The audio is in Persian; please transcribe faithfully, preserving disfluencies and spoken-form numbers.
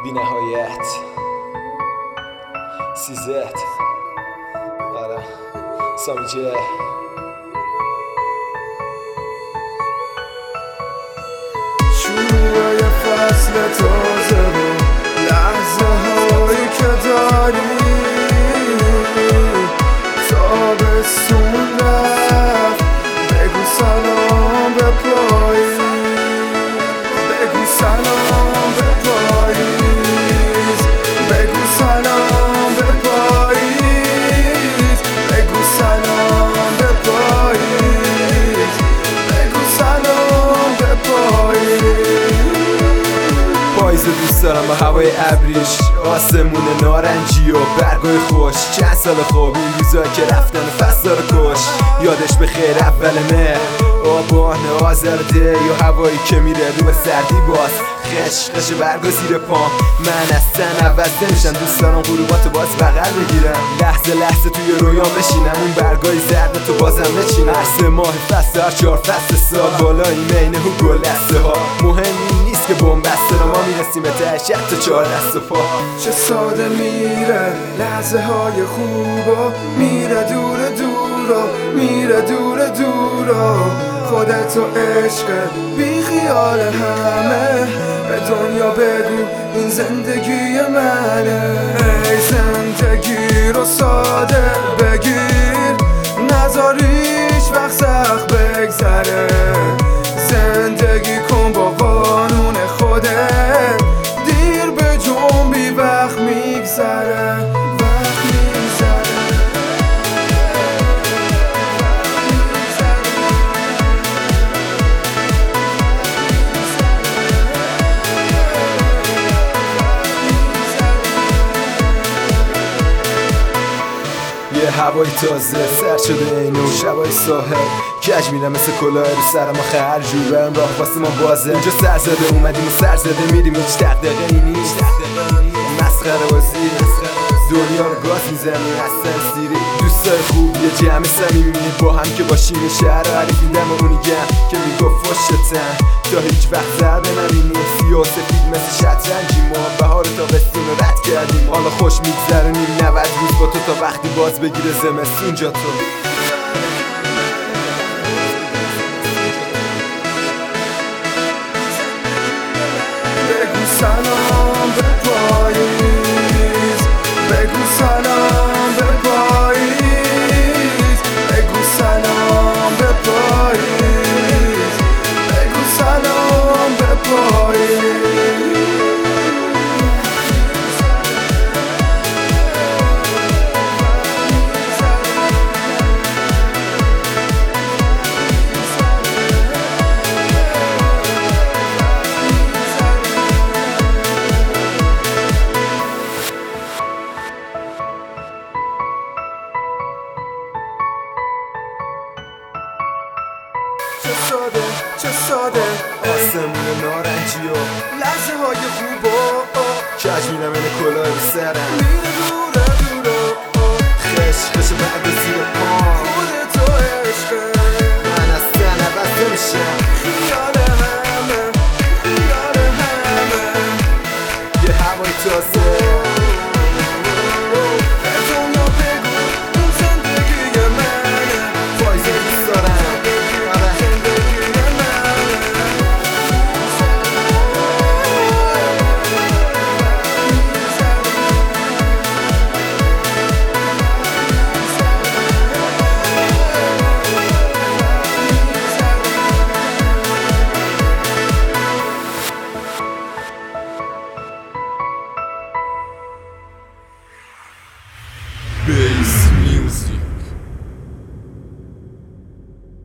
بی نهایت سیزت آره سامی جه شروع یه فصل تازه و لحظه هایی که داری تابستون رفت بگو سلام به پاییز بگو سلام به پاییز بگو سلام به پاییز بگو سلام به پاییز بگو سلام به پاییز پاییز دوست دارم با هوای ابریش آسمون نارنجی و برگای خوش چند سال خوب این روزا که رفتن فصل رو کش یادش به خیر اول مهر آبان آزرده یا هوایی که میره رو به سردی باز خش خش برگا زیر پام من از تن عوض نمیشن دوست دارم غروباتو باز بغل بگیرم لحظه لحظه توی رویام بشینم اون برگای زرد تو بازم نچینم هر سه ماه فصل هر چهار فصل سال بالای مینه و گل دسته ها مهم این نیست که بومبسته رو ما میرسیم به تهش تا چهار دست و پا چه ساده میره لحظه های خوبا میره دور دورا میره دور دورا خودتو عشق بی خیال همه به دنیا بگو این زندگی منه ای زندگی رو ساده بگیر نذاریش وقت سخت بگذره زندگی کن با قانون خودت دیر به جنبی وقت میگذره وقت میگذره یه هوای تازه سر شده اینو شبای ساحل کج میرم مثل کلاه رو سرم آخه هر جور برم راه واسه ما بازه اینجا سر زده اومدیم و سر زده میریم هیچ دقدقه نیست مسخره بازی دنیا رو گاز میزنی اصلا سیری دوستای خوب یه جمع صمیمی با هم که باشیم یه شهر رو عریفیدم و اونی گم که میگفت فشتن تا هیچ وقت ضربه نبینیم سیاه سفید مثل شطرنجی ما بهار تابستون رو رد کردیم حالا خوش میگذرونیم نود روز با تو تا وقتی باز بگیره زمستون جا تو بگو سلام به پاییز بگو سلام به پاییز بگو سلام به پاییز بگو سلام به پاییز چه ساده چه ساده آسمون نارنجی و لحظه های خوب و کج میرم این کلاه رو سرم میره دوره دوره خش خش برگ زیر پام خودتو عشقه من از تن عوض نمیشم خیال همه خیال همه یه هوای تازه به دنیا بگو این زندگی منه پاییز دوست دارم آره زندگی منه Bass music.